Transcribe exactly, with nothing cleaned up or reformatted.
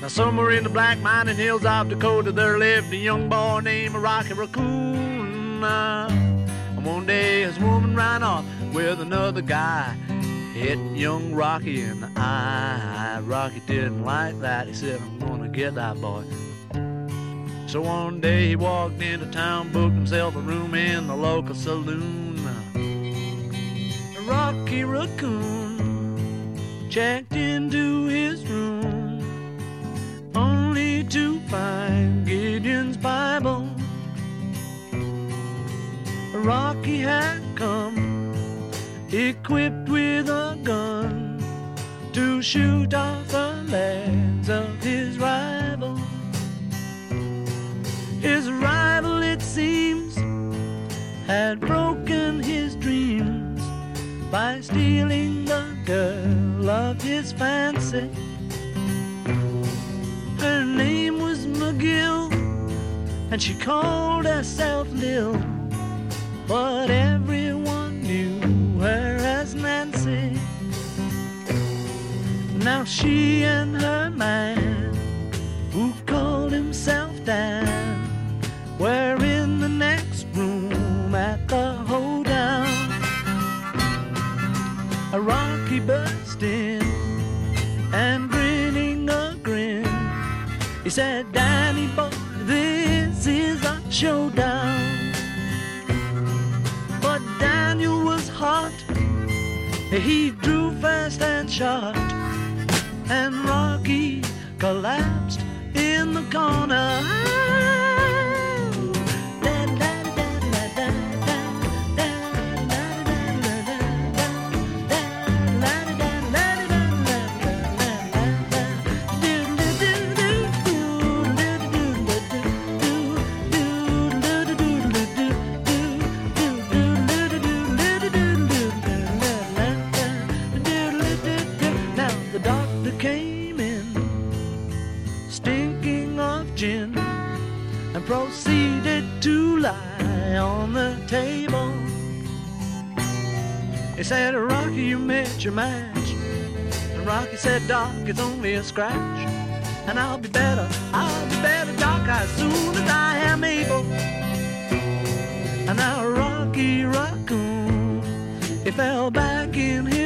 Now somewhere in the black mining hills of Dakota there lived a young boy named Rocky Raccoon. Uh, and one day his woman ran off with another guy, hit young Rocky in the eye. Rocky didn't like that. He said, I'm gonna get that boy. So one day he walked into town, booked himself a room in the local saloon. Rocky Raccoon checked into his room, only to find Gideon's Bible. Rocky had come equipped with a gun to shoot off the legs of his rival. His rival, it seems, had broken his dreams by stealing the girl of his fancy. Her name was McGill, and she called herself Lil, but everyone knew her as Nancy. Now she and her man, who called himself Dan, were in the next room at the hoedown. A Rocky burst in and grinning a grin, he said, Danny boy, this is a showdown. But Daniel was hot, he drew fast and shot, and Rocky collapsed in the corner. Proceeded to lie on the table. He said, Rocky, you met your match. And Rocky said, Doc, it's only a scratch. And I'll be better, I'll be better, Doc, as soon as I am able. And now Rocky Raccoon, he fell back in his